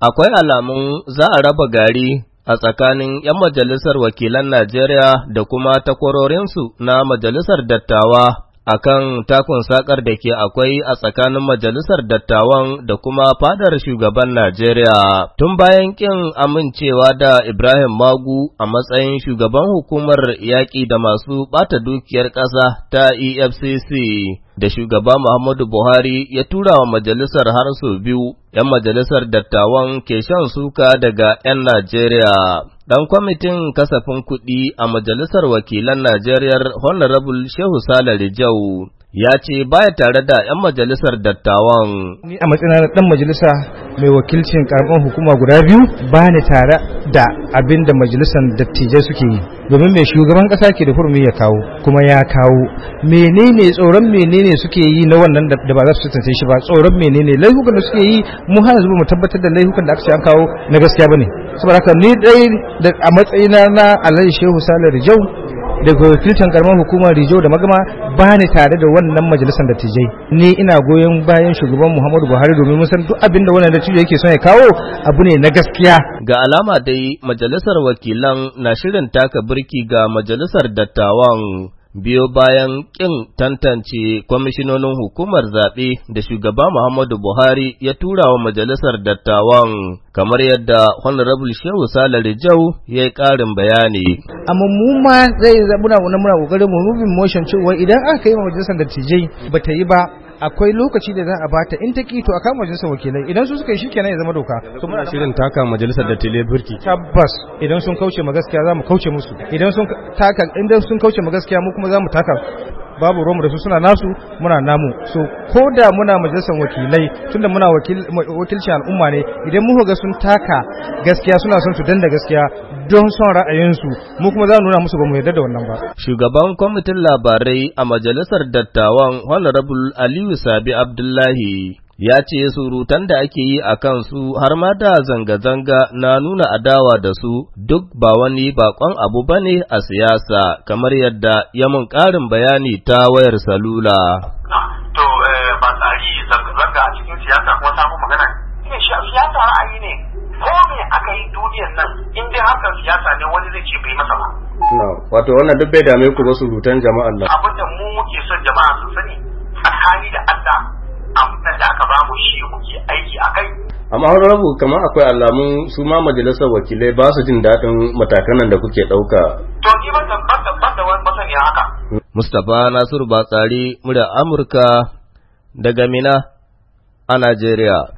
Akwai alamun za a raba gari a tsakanin 'yan majalisar wakilan Najeriya da kuma takwarorinsu na majalisar dattawa akan takun sakar da ke akwai a tsakanin majalisar dattawan da kuma fadar shugaban Najeriya. Tun bayan kin amincewa da Ibrahim Magu a matsayin shugaban hukumar yaƙi da masu ɓata dukiyar ƙasa ta EFCC da shugaba Muhammadu Buhari ya tura wa majalisar har sau biyu, 'yan majalisar dattawan ke shan suka daga 'yan Najeriya. Dan kwamitin kasafin kuɗi a Majalisar Wakilan Najeriya Honorable Shehu Sale Rijau ya ce baya tare da 'yan majalisar dattawan. Ni a matsayin ɗan majalisa mai wakilcin karamar hukuma guda biyu ba ni tare da abin da majalisar dattijai suke yi. Domin mai shugaban ƙasa ke da hurumi ya kawo, kuma ya kawo. Tsoron menene suke yi na wannan da ba za su tantance shi ba, tsoron menene laifukan da suke yi mu hana zuba mu tabbatar da laifukan da aka ce an kawo na gaskiya bane. Saboda haka ni dai da a matsayina na Alhaji Shehu Sale Rijau daga wakilcin karamar hukumar Rijau da Magama ba ni tare da wannan majalisar dattijai. Ni ina goyon bayan shugaban Muhammadu Buhari domin mun san duk abin da wannan dattijo yake son ya kawo abu ne na gaskiya. Ga alama dai majalisar wakilan na shirin taka birki ga majalisar dattawan biyo bayan ƙin tantance kwamishinonin hukumar zaɓe da shugaba Muhammadu Buhari ya tura wa majalisar dattawan, kamar yadda Honorable Shehu Sale Rijau ya yi ƙarin bayani. Amma mu ma zai muna ƙoƙarin mu moving motion cewa idan aka yi wa majalisar dattijai ba ta yi ba, akwai lokaci da za a bata in ta ki to a kama majalisar wakilai, idan su suka yi shikenan ya zama doka. To muna shirin taka majalisar dattijai birki. Tabbas idan sun kauce ma gaskiya za mu kauce musu, idan sun kauce ma gaskiya mu kuma za mu taka. Babu romu da su suna nasu muna namu, so ko da muna majalisar wakilai tunda muna wakilcin al'umma ne, idan muka ga sun taka gaskiya suna son su danda gaskiya don son ra'ayinsu mu kuma za mu nuna musu ba mu yarda da wannan ba. Shugaban kwamitin labarai a majalisar dattawan Honorable Aliyu Sabi Abdullahi ya ce surutan da ake yi a kansu har ma da zanga-zanga na nuna adawa da su duk ba wani bakon abu ba ne a siyasa, kamar yadda ya mun ƙarin bayani ta wayar salula. To ba tsari zanga a cikin siyasa kuma samun magana ne, siyasa ra'ayi ne, ko me aka yi duniyar nan in dai harkar siyasa ne wani zai ce bai masa ba. Wato wannan duk bai dame ku ba surutan jama'an nan. Abin da mu muke son jama'a su sani tsakani da Allah abin da aka ba mu shi muke aiki a kai. Amma har rabu kamar akwai alamun su ma majalisar wakilai ba su jin daɗin matakan nan da kuke ɗauka. To ni ban da wani masaniya haka. Mustapha Nasiru Batsari, murya Amurka daga Mina a Najeriya.